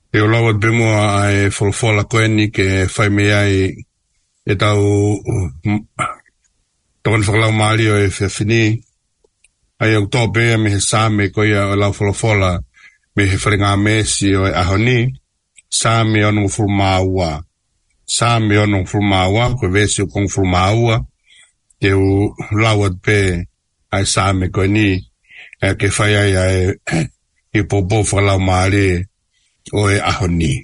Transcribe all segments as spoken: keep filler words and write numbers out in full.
E o lawa te mua ai folfola koe ni ke whai mea ai e tau tokan whakalau maari o e whiawhini. Ai au tō bea me he sāme koe o lau folfola me he wharinga mesi o e ahoni. Sāme o nungu furu māua. Sāme o nungu furu māua, koe vesi o kong furu māua. Te u lawa te ai sāme koe ni e ke whai ai ai i popo whakalau maari o e ahoni.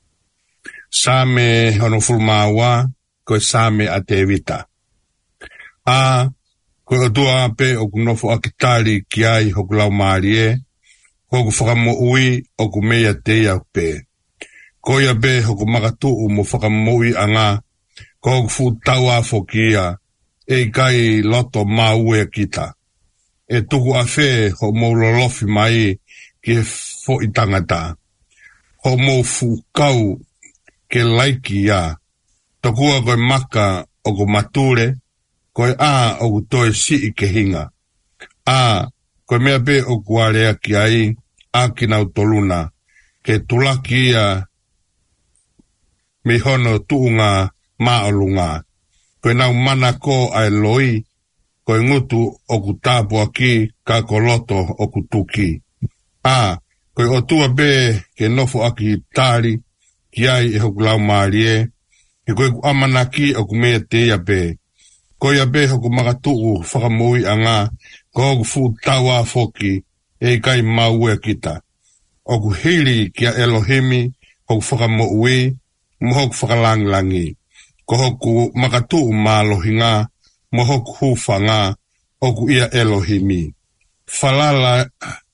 Same hono fulmawa ko same a te evita. A ko o tua pe o kunofo akitali ki ai hoku lau maarie, hoku whakamo ui o ku mea te ia pe. Ko ia pe hoku makatu u mo whakamo ui anga, ko hoku fu taua fokia e kai loto ma ue kita. E tuku a fe ho mo lolofi mai ki fo i tangata. Ho mo fu kau ke laiki ia. Tokua koe maka o ko mature, koe a o ku toe si i ke hinga. A, koe mea pe o ku area ki ai, a ki nau toluna, ke tulaki ia mi hono tuunga maolunga. Koe nau mana ko ai loi, koe ngutu o ku tāpu aki, ka koloto o ku tuki. A, koe o tua be ke nofo aki tari, ki ai e hoku lau maarie, e koe ku amanaki o ku mea te ia be. Koe ia be hoku makatuu whakamui anga, ko hoku fu tawa foki, e kai maue kita. O ku hiri ki a Elohimi, hoku whakamui, mo hoku whakalanglangi. Ko hoku makatuu maalohinga, mo hoku hufanga, oku ia Elohimi. Falala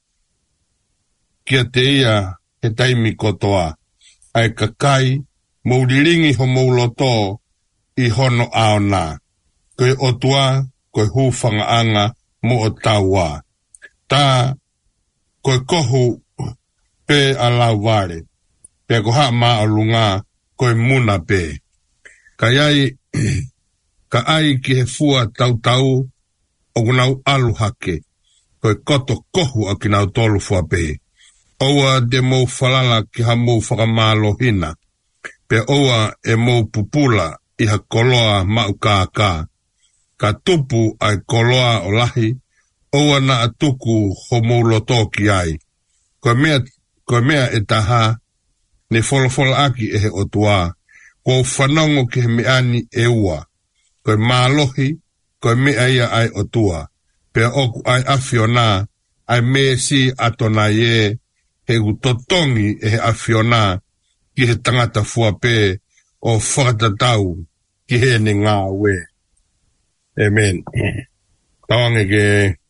kia te ia he taimi kotoa. Ai kakai, mauliringi ho mauloto i hono aona. Koe otua, koe hufanga anga mo o taua. Ta, koe kohu pe a lauware. Pe ko haa maa alunga, koe muna pe. Kai ai, ka ai ki he fua tau tau, o kunau alu hake. Koe koto kohu a kinau tolu fua pe. Oua de mou falala ki ha mou whakamalo hina. Pe oua e mou pupula i ha koloa mau kākā. Ka tupu ai koloa o lahi, oua na atuku ho mou loto ki ai. Koe mea, koe mea e taha, ne folofola aki e he otua. Ko whanongo ki he meani e ua. Koe mālohi, koe mea ia ai otua. Pe oku ai afiona, ai me si atona ye, he utotongi e he afiona, ki he tangata fuape, o whakatatau, ki he ne ngā we. Amen. Tawange ke,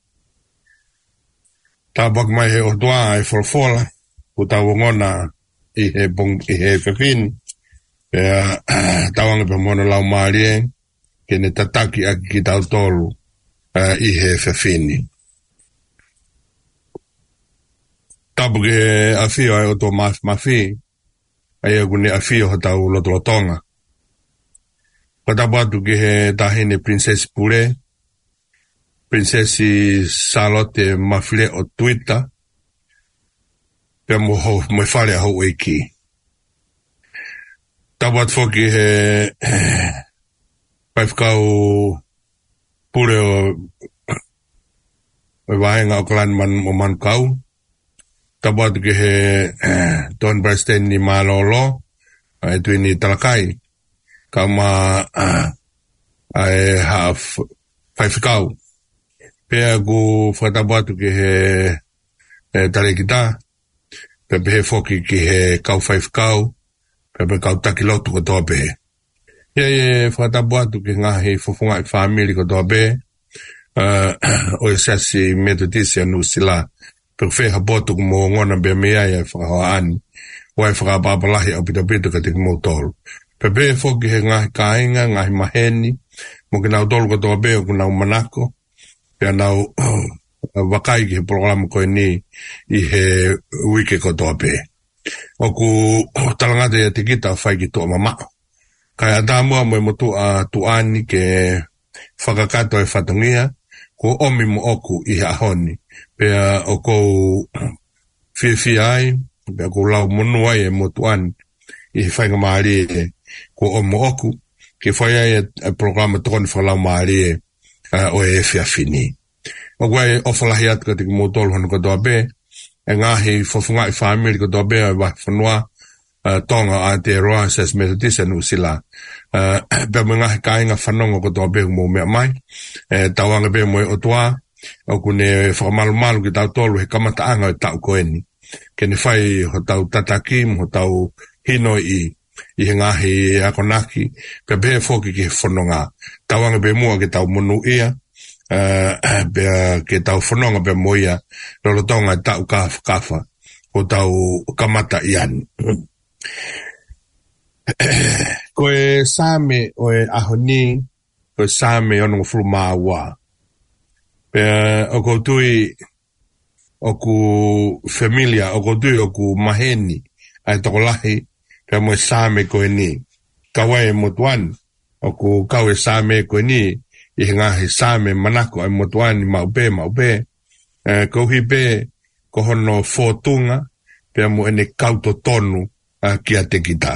tabak mai he otua e folfola, ku tawangona i he bong, i he whewhin, pe tawange pe mono lau maarie, ke ne tataki aki ki tau tolu, uh, i he whewhini. Tapu ke awhio ai o tō mawhi, ai aku ne awhio ha tau lotolotonga. Ka tapu atu ke he tahine Princess Pure, Princessi Charlotte Mawhile o Twitter, pe mo ho, mo whare a hou eiki. Tapu atu whoki he paifkau pure o o wahenga o kalan man o man kau. Tapu atu ke he Don Breston ni malolo, e tui ni talakai. Ka ma ai half paifkau. Pea ku whatapu atu ke he tarekita. Pe he whoki ki he kau paifkau. Pe pe kau takilotu ko toa pehe. Ia e whatapu atu ke ngahi fufunga i whamiri ko toa be, uh, o e sasi metodisi anu sila, pe wheha botu ku mo ngona bea mea ia whakahoa ani, o e whakapapalahi au pita pita ka te kumo tolu. Pe pe whoki he ngahi kāinga, ngahi maheni, mo ki nau tolu ko toa be o ku nau manako, pe nau wakai ki he programa koe ni i he wike ko toa be. O ku talangata ia te kita whai ki toa mamao. Kai atamua mo e motu a tuani ke whakakato e whatongia, ko omi mo oku i ahoni. Pea o kou whiwhi ai, pe ko lau monua e motuan i whainga maari e ko o mo oku ke whai ai e programa tokoni whalau maari e o e fia fini. O gwai o whalahi atu ka tiki motolo hana katoa be e ngahi whafunga i whamiri katoa be e wai whanua tonga a te roa ses metodisa nu sila pe mo ngahi kainga whanonga katoa be mo mea mai e tawanga be mo e otua o kune whakamalu malu ki tau tolu he kamata anga e tau koeni ke ne whai ho tau tatakim ho tau hino i i he ngahi e akonaki pe be foki ki he whanonga tawanga be mua ki tau monu ia be ke tau whanonga be moia lolo tonga e tau kafa kafa o tau kamata ian ko e same o e ahoni ko e same ono fulu maawa pe o ko tui o ku familia o ko tui o ku maheni ai tokolahi pe mo e same ko e ni kawai motuan o ku kau e same ko e ni i ngahi same manako ai motuan maupe maupe ko hipe ko hono fotunga pe mo ene kauto tonu a kia te kita.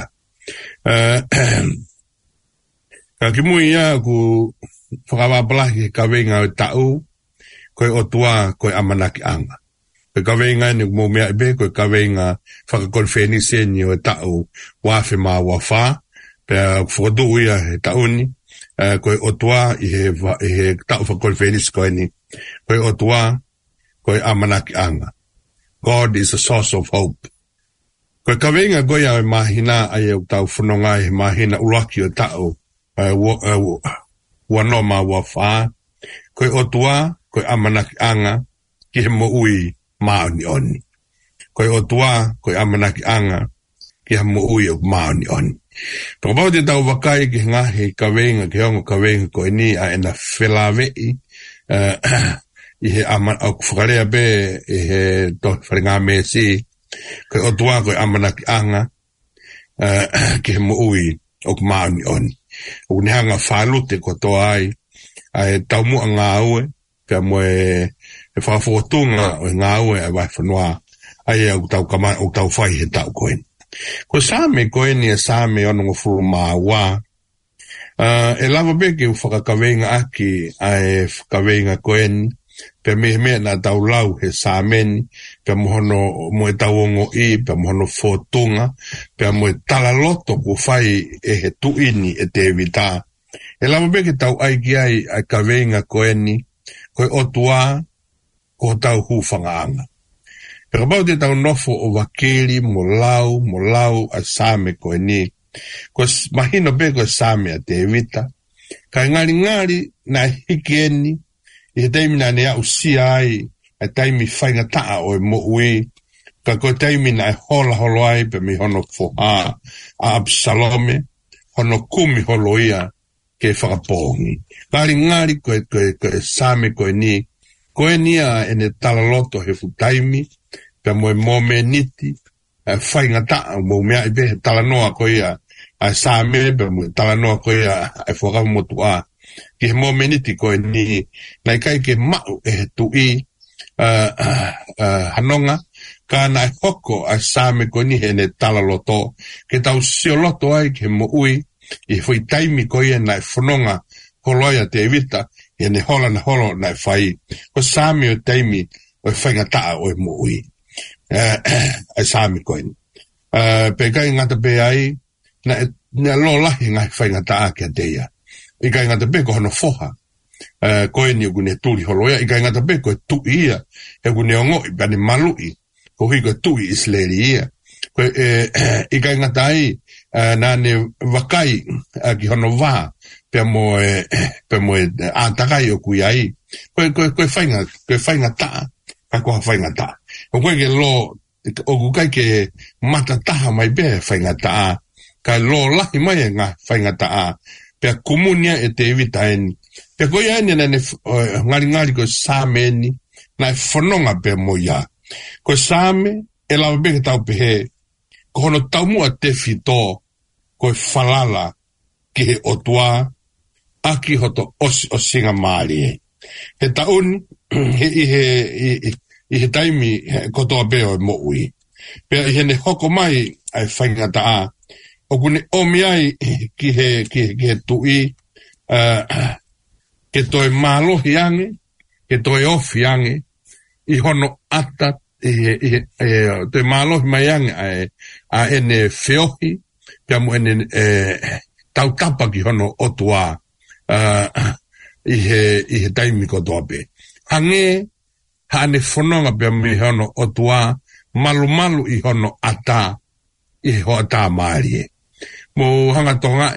Ka ki mui ia ku whakawapalahi ka wenga o tau, koe o tua koe amanaki anga. Koe ka wenga ni mo mea ibe, koe ka wenga whakakonfeni seni o tau wafe maa wafā, pe whakadu ia he tauni, koe o tua i he tau whakakonfeni koe ni, koe o tua koe amanaki anga. God is a source of hope. Koe ka wenga goia e mahina ai e tau whanonga e mahina uraki o tau wano ma wafā. Koe o tua, koe amanaki anga ki he mo ui maoni oni. Koe o tua, koe amanaki anga ki he mo ui o maoni oni. Paka pau te tau wakai ki ngahi ka wenga, ki hongo ka wenga koe ni a ena whelawei i he amana au whakarea be i he tohi wharenga me si. Koe o tua koe amanaki anga uh, ki he mo ui o maoni oni. O ni hanga whalute ko toa ai ai tau mua ngā ue pia mo e e whakafotunga o ngā ue ai wai whanua ai au tau kama o tau whai he tau koen. Ko same koen ni e same ono ngofuru maa wā uh, e lava beke u whakakawenga aki ai whakawenga koen pe me me na tau lau he sameni pe mohono mo e tau ongo i pe mohono fotunga pe mo e tala loto ku fai e he tuini e te evita e lama beke tau ai ki ai ai ka venga koeni koe otua ko tau hufanga pe kabau te tau nofo o wakeli mo lau mo lau a same koeni ko mahino beko e same a te evita ka ngari ngari na hikieni i he taimi na nea usia ai, e taimi whainga taa o e mo ui, ka koe taimi na e hola holo ai, pe mi hono foha a Absalome, hono kumi holo ia ke whakapohongi. Ngari ngari koe, koe, koe same koe ni, koe nia e ne talaloto he fu taimi, pe mo e mome niti, e whainga taa, mo mea i be he talanoa koe ia, a same, pe mo e talanoa koe ia, e whakamotu a, ki he momeniti koe ni nai kai ke mau e he tui uh, uh, uh, hanonga ka na hoko a same koe ni he ne tala loto ke tau sio loto ai ke mo ui i fui taimi koe e nai whanonga holoia te evita e ne hola na holo nai whai ko same o taimi o e whainga taa o e mo ui uh, a same koe ni uh, pe kai ngata pe ai na, na lo lahi ngai whainga taa ke teia i kai ngata pe ko hono foha uh, koe ni ugune turi holoia i kai ngata pe ko e tui ia e ugune ongo i bani malui ko hui ko tui isleri ia ko e, i kai ngata ai uh, nane wakai uh, ki hono wā pe mo e pe mo e atakai o kui ai ko ko ko whainga ko whainga ta ka ko whainga ta ko ko ke lo o ku kai ke mata taha mai be whainga ta ka lo lahi mai nga whainga ta pe kumunia e te evita eni. Pe koe eni na ne uh, ngari ngari ko same eni, na e whanonga pe mo ia. Ko same, e lawa beke tau pehe, ko hono tau mua te fito, ko e whalala ki he otua, aki hoto osi o singa maari e. He tauni, he, he, he, he taimi he, kotoa peo e mo ui. Pea i hene hoko mai ai whaingata a. O kune omi ai ki he, ki he, ki he tui, uh, ke toi mālohi ange, ke toi ofi ange, i hono ata, i, i, i, toi mālohi mai ange a, a ene whiohi, pia mo ene e, tautapa ki hono otua uh, i, he, i he taimi kotoa pe. Hange, hane whanonga pia mi hono otua, malu malu i hono ata, i ho ata maari e. Mo hanga tonga,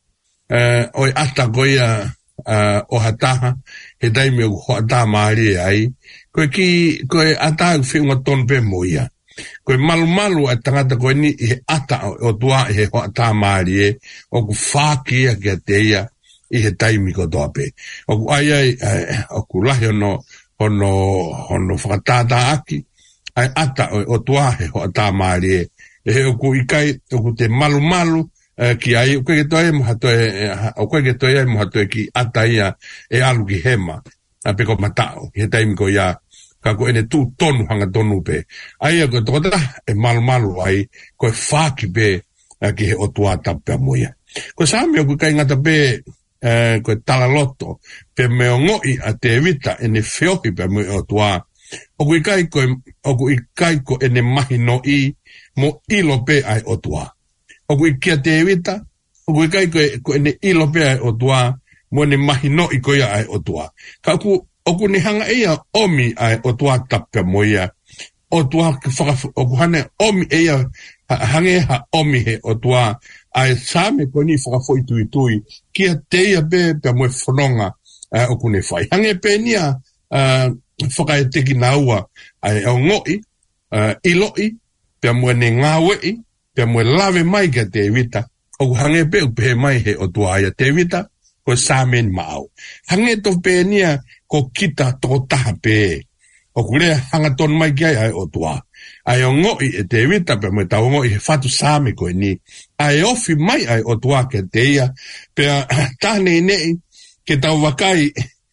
uh, oi ata koia uh, o hataha, he taimi o ho ata maari e ai, koe ki, koe ata u whiunga ton pe mo ia. Koe malu malu a tangata koe ni i he ata o tua i he ho ata maari e, o ku whaki ia kia te ia, i he taimi ko toa pe. O ku ai ai, uh, o ku lahi ono, ono, ono whakatata aki, ai ata o, o tua he ho ata maari e, e he o ku ikai, o ku te malu malu, Uh, ki ai, o koe ke toi mo hatoe, o koe ke toi ai mo hatoe ki ata ia e alu ki hema, a peko matao, ki he taimi ko ia, ka ko ene tū tonu hanga tonu pe. Ai a koe tokota, e malu malu ai, koe whaki pe, uh, ki he o tua tapea moia. Koe sāmi o koe kai ngata pe, uh, koe tala loto, pe me o ngoi a te evita, ene whiohi pe mo o tua, o koe kai koe, o koe kai ko ene mahi no i, mo ilo pe ai o tua. O kui kia te ewita, o kui kai koe, koe ne ilo pea o tua, mo ne mahi no i koia ai o tua. Ka ku, o ku ni hanga ia omi ai o tua tapea mo ia, o tua, o ku hane omi ia, hange ha omi he o tua, ai same koe ni whakafoi tui tui, kia te ia pe, pea mo e whanonga, uh, o ku ne whai. Hange pe nia, uh, whakae teki na ua, ai au ngoi, uh, iloi, pea mo ne ngāwei, pea mo lave mai ka te evita, o hange pe u pe mai he o tua ia te evita, ko samen mau. Hange to pe nia ko kita to taha pe, o kure hanga ton mai kia ai o tua. Ai o ngoi e te evita pe mo tau ngoi he fatu same ko ni. Ai ofi mai ai o tua ke te ia, pea tahne nei ke tau wakai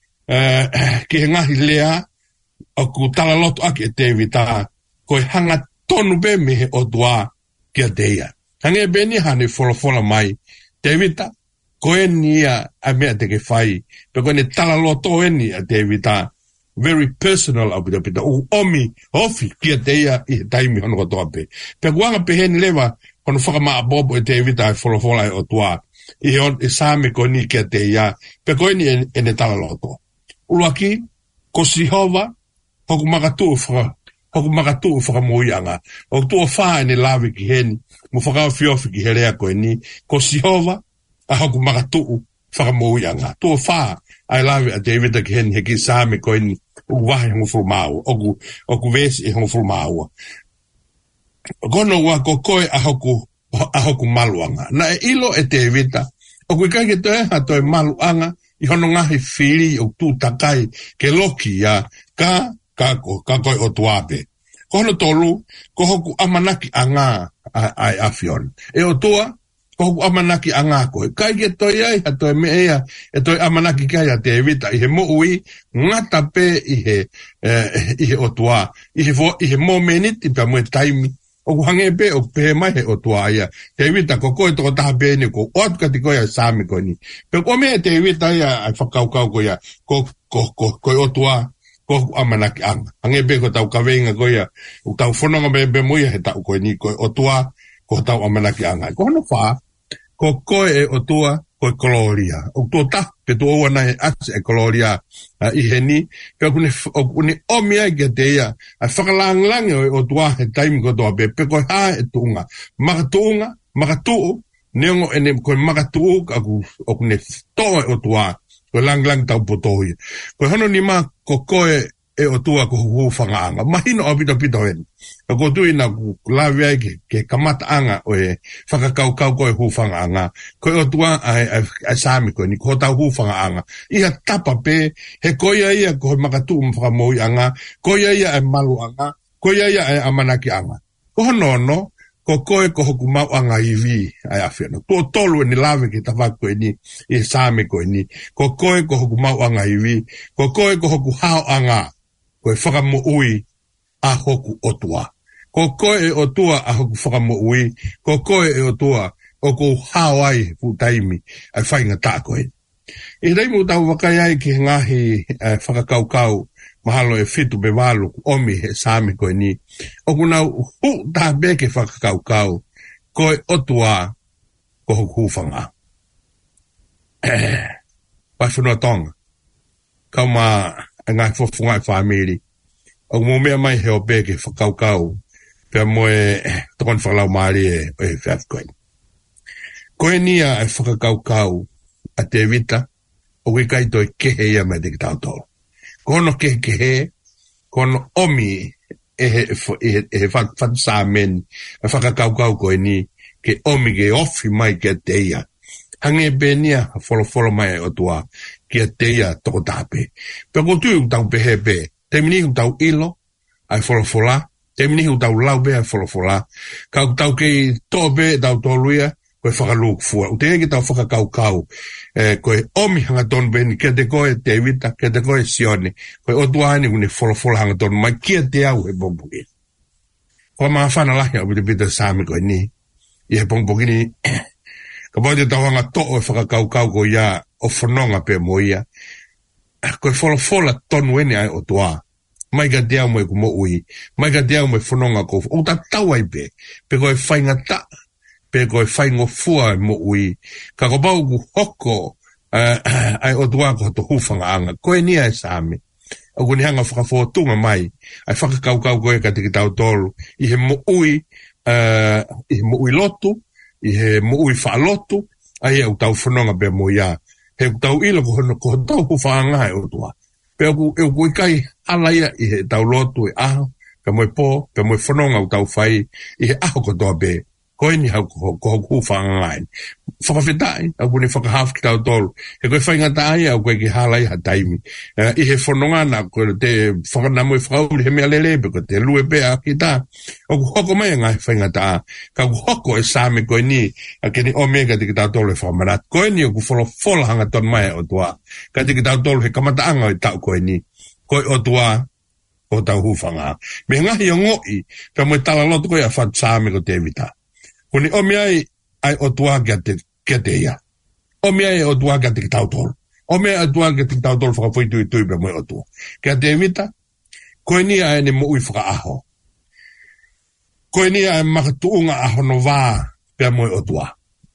uh, ke he ngahi lea, o ku tala loto aki e te evita, ko hanga tonu pe me he o tua, kia te ia. Hange beni hane wholofola mai. Tevita, koe ni a, a mea te ke whai. Pe koe ne tala loto e ni a tevita. Very personal au pita pita. U omi, ofi, kia te ia i he taimi hono katoa pe. Pe kuanga pe heni lewa, hono whakamaa bobo e tevita e wholofola e o tua. I he on, e same koe ni kia te ia. Pe koe ni e, e ne tala loto. Uluaki, ko sihova, hoku makatu whaka, hoku makatu whakamoianga. O tua whaa ne lawe ki heni, mo whakao whiofi ki herea koe ni, ko sihova, a hoku makatu whakamoianga. Tua whaa, ai lawe a David ki heni, he ki same koe ni, o wahi hongo fulmau, oku, oku vesi e hongo fulmau. Kono wa ko koe a hoku, a hoku maluanga. Na e ilo e David, oku i kai ke toe ha toe maluanga, i hono ngahi whiri o tū takai, ke loki ya, ka, ka ko ka ko o tuape ko no tolu ko hoku amanaki anga ai afion e o tua ko hoku amanaki anga ko kai ke toi ai ha toi me ia e toi amanaki kai te evita i he mo ui ngata pe i he i he o tua i he vo i he momeniti pa mo taimi o hange pe o pe mai he o tua ia te evita ko ko to ta pe ni ko o ka ti ko ya sami ko ni pe ko me te evita ia ai fakau kau ko ya ko ko ko ko o tua ko amanaki anga. Hange be ko tau kawenga ko ia, o tau whanonga me be muia he tau koe ni, ko o tua, ko tau amanaki anga. Ko hono wha, ko koe e o tua, ko e koloria. O tua ta, pe tu oua nei ats e koloria uh, i he ni, pe o kune, o kune omi ai ke te ia, a whakalang-langi o, o tua he taimi ko toa pe, pe koe haa e tuunga. Makatuunga, makatuu, neongo ene koe makatuu, o kune toa o tua, ko lang lang tau potoi. Ko hono ni ma ko koe e o tua ko hu whangaanga. Mahino o pito pito hen. Ko tui na ku lawe ai ke, ke kamata anga o e whakakau kau koe hu whangaanga. Ko o tua ai, ai, ai sami koe ni ko tau hu whangaanga. Iha tapa pe he koe ia ko he makatu mwhakamoi anga. Koe ia ai malu anga. Koe ia ai amanaki anga. Ko hono no. Ko koe ko hoku mau anga i vi ai awhena. Tō tolu e ni lawe ki tawak koe ni, i sāme koe ni. Ko koe ko hoku mau anga i vi. Ko koe ko hoku hao anga, koe whakamo ui a hoku otua. Ko koe e o tua a hoku whakamo ui, ko koe e o tua o ko hawai fu taimi ai whainga tā koe. I reimu tau wakai ai ki ngahi uh, whakakaukau mahalo e fitu be walu omi he sāmi koe ni. O kunau hu tā beke whakakaukau koe o tua ko hoku whanga. Pai whanua tonga. Kau mā ngai whafungai whamiri. O mo mea mai he o beke whakaukau pia moe tokon whakalau maari e o e whiaf koe. Koe nia e whakakaukau a te vita o ke kai toi kehe ia mai te ki tau tolo. Kono kehe kehe, kono omi e he, e he whatu sā meni, e whakakaukau koe ni, ke omi ke ofi mai ke te ia. Hange benia folo folo mai o tua, ke te ia toko tāpe. Pea ko tui u tau pehe pe, te mini u tau ilo, ai folo fola, te mini u tau lau be ai folo fola, ka u tau kei tō be tau tōluia, koe whakaluk fua. U te eke tau whakakaukau, eh, koe omi hanga tonu beni, kia te koe te evita, kia te koe sione, koe o tuaini kune folofola hanga tonu, mai kia te au he pongpoki. Koe maa whana lahi au pita pita sāmi koe ni, i he pongpoki ni, ka poi te tau hanga to'o e whakakaukau koe ia o whanonga pe mo ia, koe folofola tonu ene ai o tua, mai ka te au mo e kumo ui, mai ka te au mo e whanonga koe, o ta tau ai pe, pe koe whainga ta, pe koe whaingo fua mo ui, ka ko pau ku hoko uh, ai o tua ko to hufanga anga, koe nia e sāme, o kuni hanga whakafotunga mai, ai whakakaukau koe ka tiki tau tolu, i he mo ui, uh, i he mo ui lotu, i he mo ui whaalotu, ai au tau whanonga pe mo ia, he tau ilo ko hono ko tau hufanga ai o tua, pe au e kui kai alaia i he tau lotu e aho, pe mo e po, pe mo e whanonga u tau whai, i he aho ko toa pe, koe ni hau ko hoku whangai. Whakawhetai, au kune whakahaf ki tau tolu. He koe whaingata ai au koe ki halai ha taimi. Uh, I he whanonga na koe te whakanamu e whakauri he mea lelepe, koe te lue pea ki ta. O ku hoko mai ngai whaingata a. Ka ku hoko e sāme koe ni, a keni o mega tiki tau tolu e whamarat. Koe ni o ku wholo whola hanga ton mai o tua. Ka tiki tau tolu he kamataanga o tau koe ni. Koe o tua, o tau hufanga. Me ngahi o ngoi, ka mo e tala loto koe a what sāme ko te evita. Kuni omi ai ai o tua kia te, kia te ia. Omi ai o tua kia te ki tau tolu. Omi ai o tua kia te ki tau tolu whakawhoi tui tui pe moe o tua. Kia te evita, koe ni ai ne mo ui whaka aho. Koe ni ai makatuunga aho no wā pe moe o tua.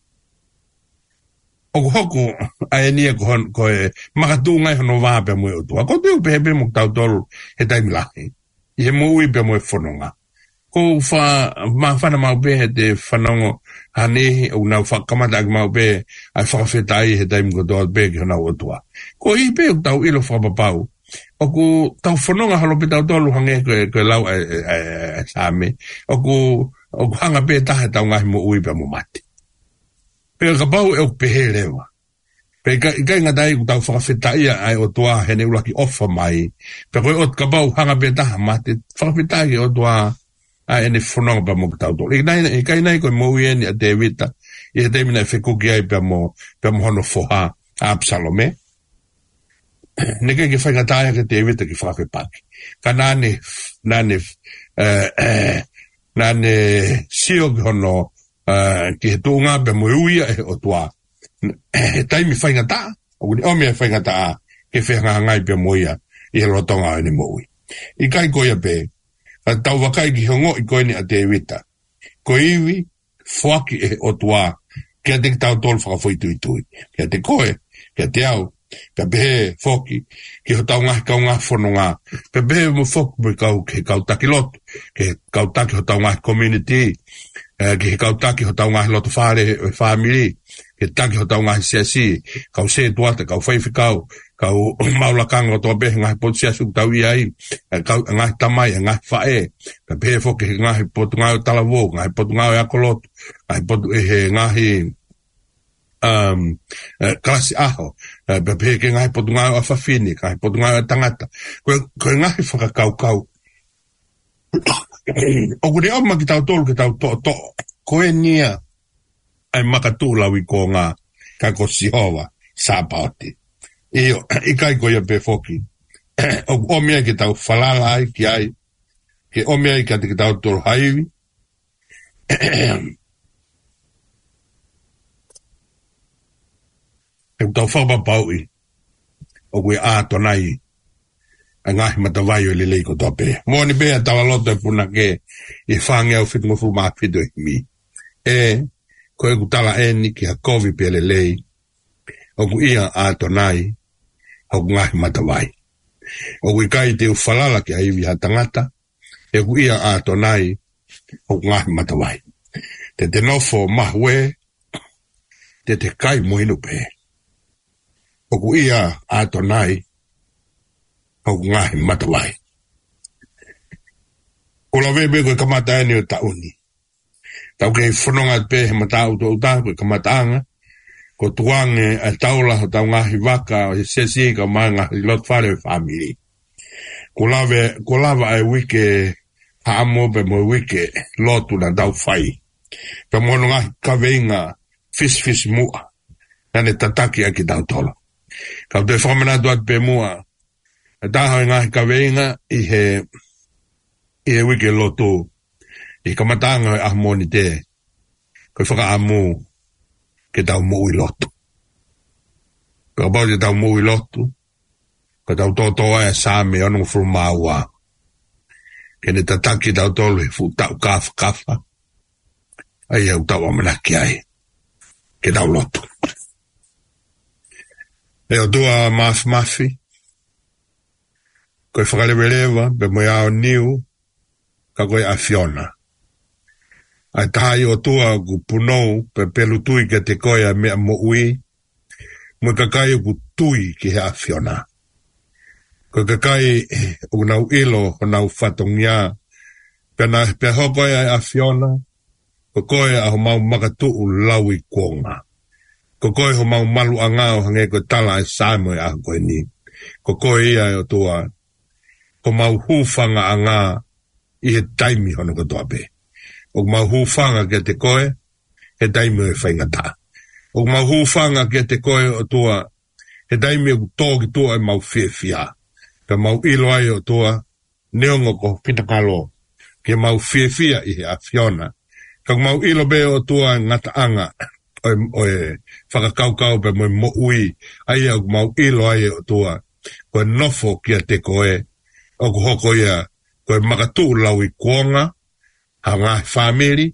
O hoku ai ni e koe makatuunga aho no wā pe moe o tua. Ko tui pe hepe mo tau tolu he taimi lahi. I he mo ui pe moe whanonga. Ko wha, maa whana mau be he te whanongo hanehi o nau whakamata aki mau be ai whakawhetai he taimi ko toa be ki hona o tua. Ko i be o tau ilo whakapapau. O ku tau whanonga halope tau tolu hange koe koe lau e, e, e, sāme. O ku, o ku hanga be tahe tau ngahi mo ui pe mo mati. Pe ka pau e o pehe lewa. Pe ka inga tai ku tau whakawhetai ai o tua hene ulaki ofa mai. Pe koe o ka pau hanga be taha mati. Whakawhetai o tua a ene whanonga pa mo tau tolu. I kai nei koe mo ui eni a te evita, i he teimi nei whikuki ai pa mo, pa mo hono foha a Absalome. Ne kei ke whaingatāia ke te evita ki whakawhepaki. Ka nane, nane, uh, uh, nane sio ki hono, uh, ki he tūngā pa mo uia e o tua. He taimi whaingatā, o kuni omia whaingatā, ke whengangai pa mo ia, i he rotonga ene mo ui. I kai koia pe, a tau wakai ki hongo i koe ni a te evita. Ko iwi, whaki e o tua, kia te tau tolu whakawhoi tui tui. Kia te koe, kia te au, kia behe whoki, ki ho tau ngahi kau ngahi whono ngā. Kia behe mo whoki mo kau ke kau taki lotu, ke kau taki ho tau ngahi community, ki he kau taki ho tau ngahi lotu whare e whamiri, ke taki ho tau ngahi siasi, kau se tuata, kau whaiwhikau, kau maulakanga o toa behe ngahi potu siasu tau iai, kau ngahi tamai, ngahi whae, ka behe whoke ngahi potu ngau talawo, ngahi potu ngau e akolotu, ngahi potu e he ngahi um, uh, klasi aho, ka behe ke ngahi potu ngau a whawhini, ngahi potu ngau a tangata, koe, koe ngahi whakakau kau. O kune oma ki tau tolu ki tau to, to, koe nia ai makatū lawi ko ngā kako sihowa sāpaoti. Iyo, i kai koia pe foki. O omia ki tau whalala ai ki ai, ke omea i ka te kitau toro haiwi. E utau whakapapau i, o kwe a tonai, a ngahi matawai o lelei ko toa pe. Mōni bea tawa loto e puna ke, i whange au fitu ngofu maa fitu e mi. E, ko e kutala eni ki ha kovi pe lelei, o ku ia a tonai, o ku ngahi matawai. O ku ikai te ufalala ki haiwi ha tangata, e ku ia a tonai, o ku ngahi matawai. Te te nofo mahwe, te te kai moinu pe. O ku ia a tonai, o ku ngahi matawai. O la webe koe kamata ene o tauni. Tau kei whanonga pe he matau to uta koe kamataanga, ko tuange a taula ho tau ngahi waka o he sesi ka maa ngahi lot whare family. Ko lawe, ko lawa ai wike haamo pe mo wike lotu na tau whai. Pe mono ngahi kaweinga fish fish mua. Nane tataki aki tau tolo. Kau te whamana tuat pe mua. E taha ngahi kaweinga i he i he wike lotu. I kamatanga e ahmoni te. Koe whaka amu ke tau mui lotu. Koe pau te tau mui lotu. Koe tau totoa e sāme anong frumaua. Ke ne tataki tau tolu e fu tau kafa kafa. Ai au tau amanaki ai. Ke tau lotu. E o tua mafi mafi. Koe whakalewelewa, pe mo iao niu. Ka koe a Fiona. Ai tahi o tua ku punou pe pelu tui ke te koe a mea mo ui. Mo kakai ku tui ki he a Fiona. Ko kakai u nau ilo o nau whatongia. Pe na pe hoko e a Fiona. Ko koe a ho mau makatu u laui kuonga. Ko koe ho mau malu angao hange ko tala e saimo e a koe ni. Ko koe ia e o tua. Ko mau hufanga anga i he taimi hono ko toa pe. O mau hufanga ke te koe, he taimi e whaingata. O mau hufanga ke te koe o tua, he taimi e tōki tua e mau whiawhia. Ka mau ilo ai o tua, neongo ko pitakalo, ke mau whiawhia i he a Fiona. Ka mau ilo be o tua ngata anga, o, o e whakakaukau pe mo mo ui, ai au mau ilo ai o tua, ko e nofo kia te koe, o ko hoko ia, ko e makatu lau i kuonga, ha ngā whamiri,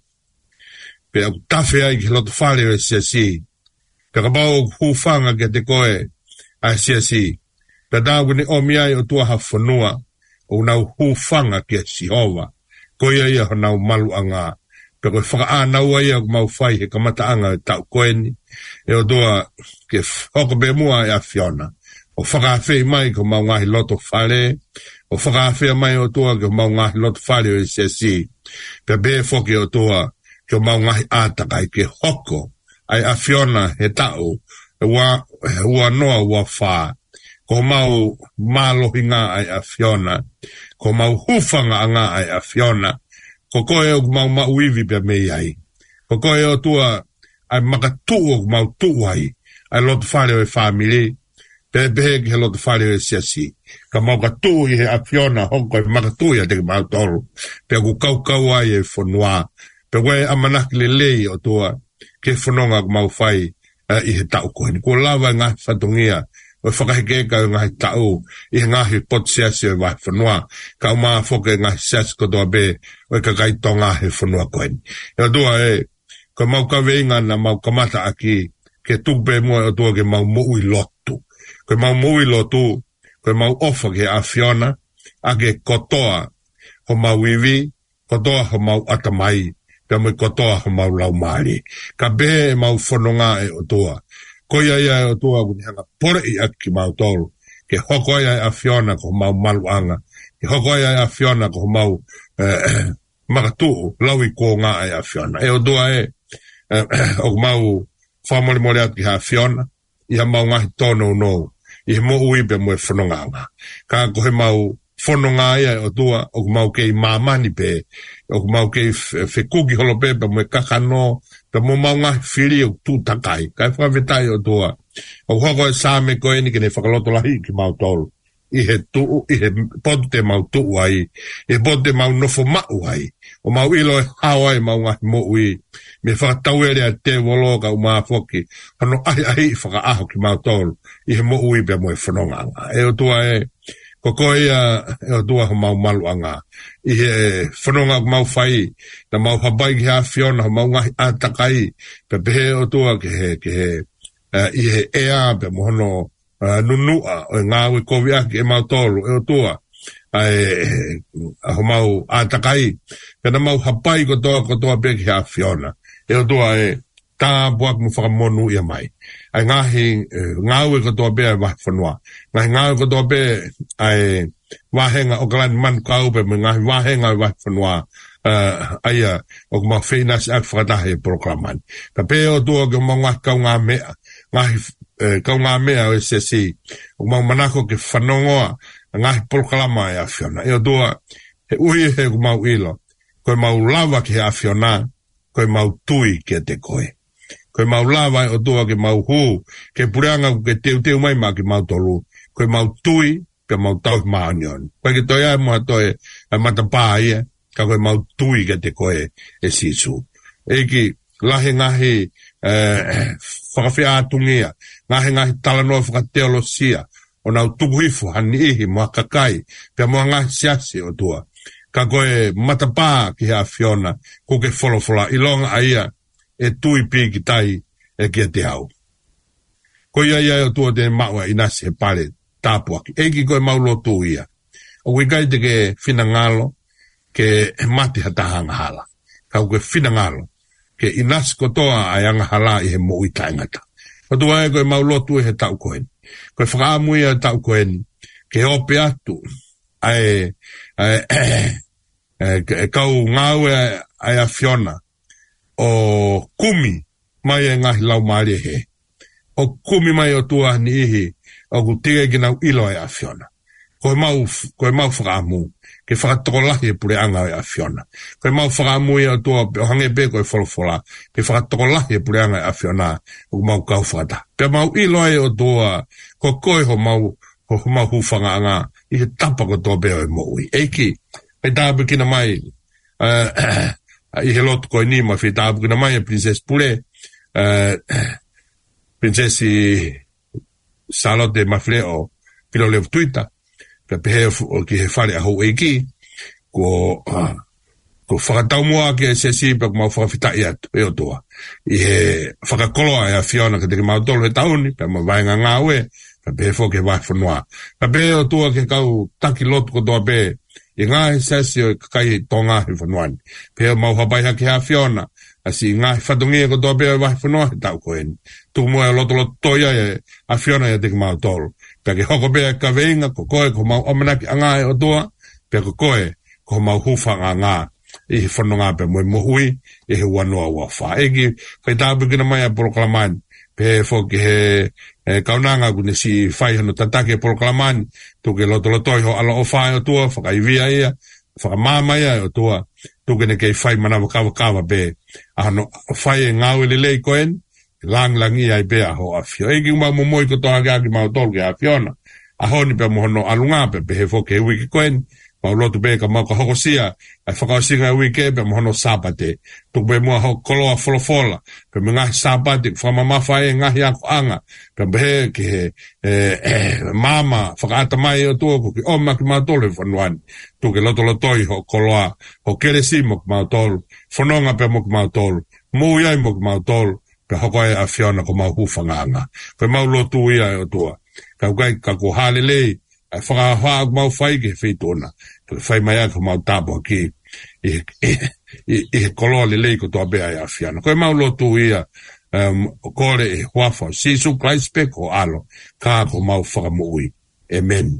pe au tawhi ai ki loto whare o S S I, pe ka bau hufanga ke te koe a S S I, pe tāku ni omi ai o tua ha whanua, o nau hufanga ki a Sihova, ko ia ia ho nau malu anga, pe koe whaka ānau ai au mau whai he kamata anga e tau koeni, e o tua ke hoko be mua e a Fiona, o whakawhi mai ko mau ngahi loto whare, o whakawhi mai o tua ke mau ngahi loto whare o S S I, pe be foki o toa ke mau ngahi ātakai ke hoko ai a Fiona he tau e ua, ua noa ua whā ko mau mālohi ngā ai a Fiona ko mau hufanga ngā ai a Fiona ko koe o mau mauivi pe mei ai ko koe o tua ai makatu o mau tu ai ai loto whare o e whamiri pe behe ki he loto whare o e S S I ka mau ka tū i he a Fiona hoko e makatū i a te mau toru. Pe ku kau kau ai e whanua. Pe koe amanaki le lei o tua ke whanonga ku mau whai uh, i he tau koe. Ko lawa ngā whatongia o whakahikeka o ngā tau i he ngāhi pot siasi o wai whanua. Ka o maa whoke ngāhi siasi kotoa be o e kakai tō ngāhi whanua koe. E o tua e, ko mau kaweinga na mau kamata aki ke tupe mua o tua ke mau mui lotu. Ko mau mui lotu koe mau ofa ke a Fiona, a ke kotoa ho mau iwi, kotoa ho mau atamai, pe mai kotoa ho mau laumari. Ka behe e mau whanonga e o toa. Ko ia ia e o toa kuni hanga pore i aki mau tolu. Ke hoko ia e a Fiona ko mau maluanga. Ke hoko ia e a Fiona ko mau eh, makatu laui ko ngā e a Fiona. E o toa e, eh, o mau whamole mole atu ki a Fiona, i ha mau ngahi tono no. I he mo ui pe mo e whanonganga. Ka ko he mau whanonga ia o tua, o ku mau kei mamani pe, o ku mau kei whekuki holo pe, pe mo e kakano, pe mo mau ngahi whiri o tū takai. Ka e whawhetai o tua. O hoko e sāme koe ni ke ne whakaloto lahi ki mau tolu. i he tuu, i he potu te mau tuu ai, i he potu te mau nofo mau ai, o mau ilo e hao ai mau ngahi mo ui, me whakatauere a te wolo ka umaa foki, hano ai ai whaka aho ki mau tolu, i he mo ui pia mo e whanonganga. E o tua e, koko ia, e o tua ho mau malu anga, i he whanonga mau whai, na mau habai ki ha Fiona, ho mau ngahi atakai, pe pehe o tua ke he, ke he, uh, i he ea pe mo hono, Uh, nunua o ngā ui kovi aki e mau tolu e o tua ai ho mau atakai pena mau hapai ko toa ko toa peki ha Fiona e o tua e tā buak mu whakamonu ia mai ai ngahi ngā ui ko toa pea wahi whanua ngahi ngā ui ko toa pea ai wahenga o kalani manu kau pe me ngahi wahenga wahi whanua uh, aia o kuma whenasi ak whakatahe proklaman ka pe o tua ke mau ngahi kau ngā mea ngahi Eh, kau ngā mea o S S I, o mau manako ke whanongoa, ngahi polokalama e a Fiona. E o tua, he ui he ku mau ilo, koe mau lava ke he a Fiona, koe mau tui ke te koe. Koe mau lava e o tua ke mau hū, ke pureanga ke teu teu mai ma ke mau tolu, koe mau tui, ke mau tau maa nion. Koe ke toi ai mua toi, a matapā ia, ka koe mau tui ke te koe e sisu. Eki, lahe ngahi, eh, whakawhia atungia, ngahe ngahi talanoa whakateolosia, o nau tukuhifu hani ihi mua kakai, pia mua ngahi siasi o tua. Ka koe matapā ki hea Fiona, ko ke wholofola, ilonga aia, e tui pi ki tai, e kia te hau. Ko ia ia o tua te maua inasi he pare tāpuaki, eki koe maulo tu ia. O wikai te ke whina ngalo, ke mati hatahanga hala. Ka koe whina ngalo, ke inasi kotoa ai anga hala i he mo i taingata. O tua e koe maulotu e he tau koen. Koe whakaamui e tau koen, ke ope atu, ai, ai, e kau ngau e ai a Fiona, o kumi mai e ngahi lau maari he. O kumi mai o tua ni ihi, o ku tige ki nau ilo e a Fiona. Koe mau, koe mau whakaamu, ke whakatokolahi e pure anga e a Fiona. Koe mau whakaamu e o tua, o hange pe koe wholofola, ke whakatokolahi e pure anga e a Fiona, o mau kau whakata. Pe mau ilo e o tua, ko koe ho mau, ho mau hufanga anga, i he tapa ko toa peo e moui. Eiki, hei tāpu kina mai, uh, i he lotu koe ni, ma whi tāpu kina mai e Princess Pule, uh, Princessi Charlotte Mafleo, pilo leo Twitter, pe pehe o ki he whare a hou eiki, ko, uh, ko whakatau mua ke S S I pe ko mau whakawhitai atu, e o toa. I he whakakoloa e a Fiona ka te ki mau tolo he tauni, pe mau vaenga ngā ue, pe pehe fo ke vai whanua. Pe pehe o toa ke kau taki lotu ko toa pe, i ngā he sesi o kakai tō ngā he whanuani. Pehe mau hapai haki ha Fiona, asi ngā he whatungia ko toa pe vai whanua he tau koeni. Tu mua e loto loto toia e a Fiona e te ki mau tolo. Pe ke hoko pe ka veinga, ko koe ko mau omanaki a ngā e o toa, pe ko koe ko mau hufanga ngā i he whanonga pe moe mohui, i he wanoa ua wha. Eki, kai tāpu kina mai a Poroklamani, pe fo ki he e, kaunanga kune si whai hano tatake e Poroklamani, tu ke loto lotoi ho ala o whai o tua, whakaivia ia, whakamama ia o tua, tu kene kei whai manawa kawa kawa pe, a hano whai e ngāu ele lei koen, lang lang ia i pe a ho a Fiona. Eki umau momoi ko toha kia ki mau tolu ki a Fiona, a honi pe mohono alunga pe pe he fo ke wiki koen, mau lotu pe ka mau ka hokosia, ai whakaosinga e wike pe mohono sapate, tuku pe mua ho koloa folofola, pe me ngahi sapate, whamamafa e ngahi ako anga, pe pehe ki he eh, eh, mama, whakaata mai o tuoku ki oma ki mau tolu e whanuani, tuke loto lotoi ho koloa, ho keresi mo ki mau tolu, whanonga pe mo ki mau tolu, mui ai mo ki mau tolu, pe hoko e a Fiona ko mau hufanga anga, pe mau lotu ia e o tua, ka ukai ka ko halelei, ai whakahoa mau whai ke whitona, whai mai ako mau tāpua ki i, i, i, i koloa le lei ko toa bea e a Fiona. Koe mau lotu ia um, kore e huafa, sisu Christ ko alo, ka ko mau whakamui. Amen.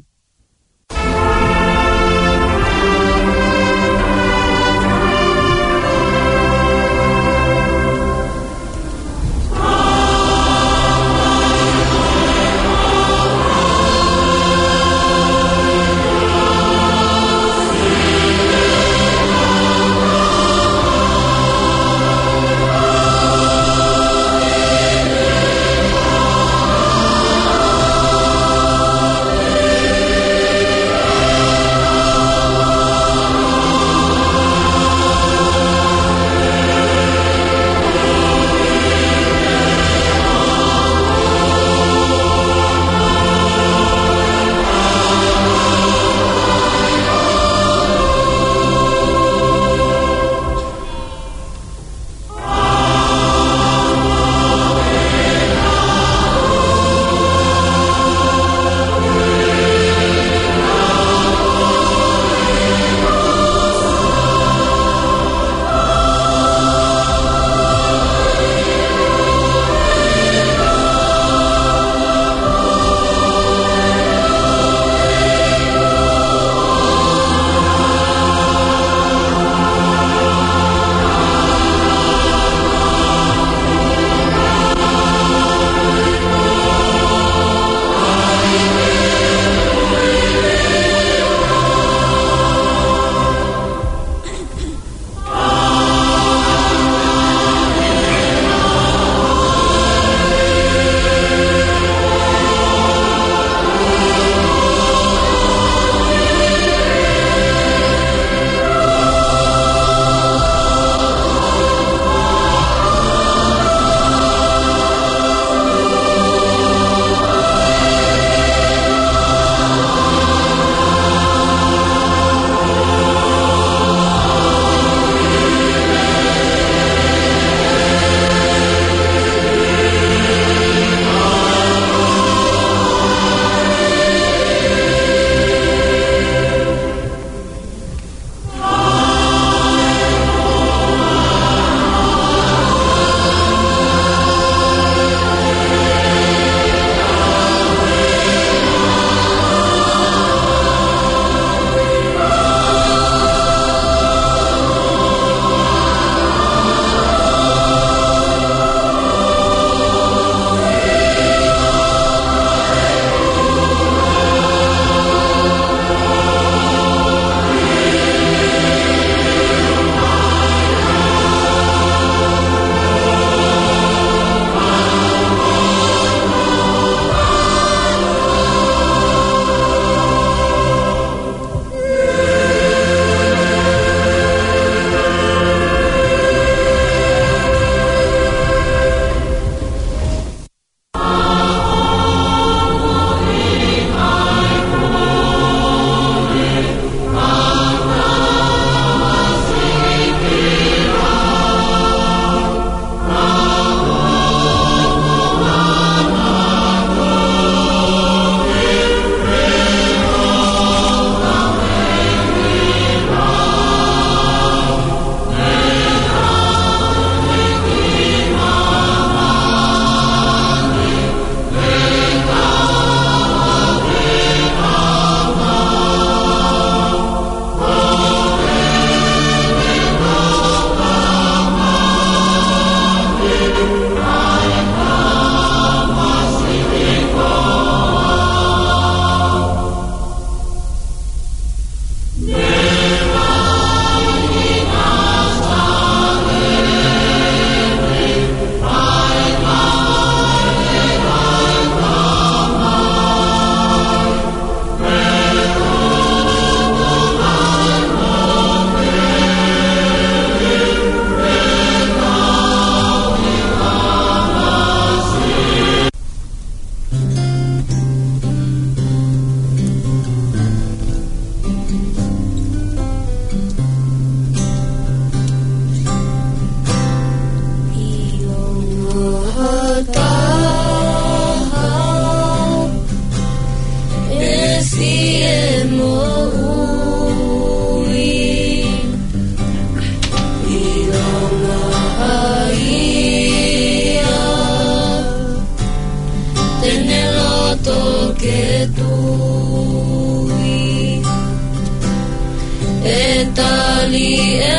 tali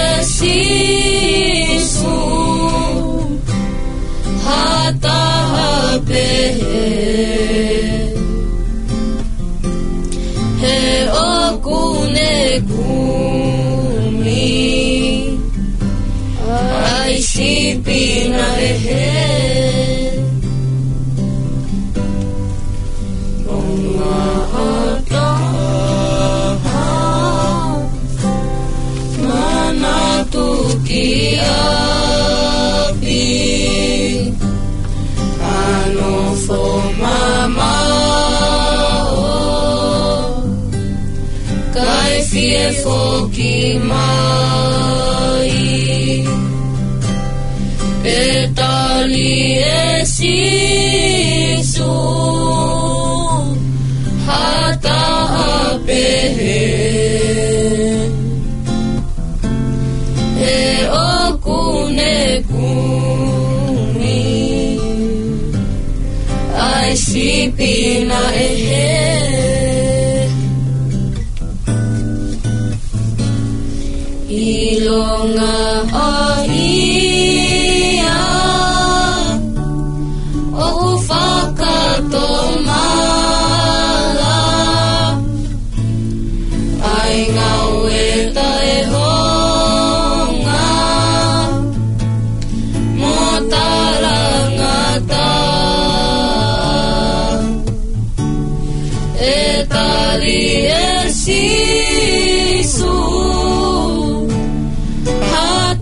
esisu hata hapehe he okune kumi aisipina ehe Kiapi ano fo mama kai fie fo ki mai petali esisu hata apehe Sipina ehe ilonga ahia o whakatomala ai ngaueta e honga mo tarangata tali esisu hata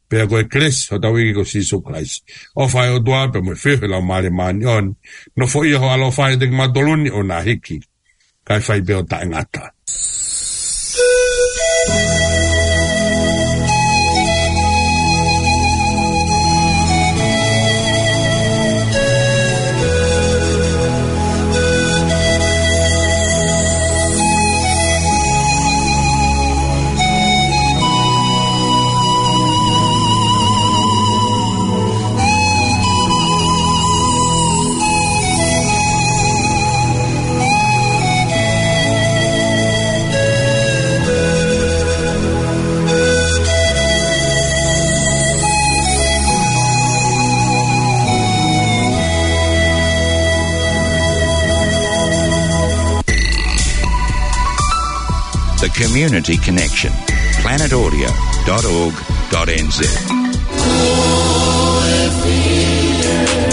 Pea koe kles, o tau iki ko siso Christ. O whai o tua, pe mo whiwhi lau maare maani on. No fo ia ho alo whai te matoluni o na hiki. Kai whai beo tae ngata. The Community Connection. planet audio dot org dot n z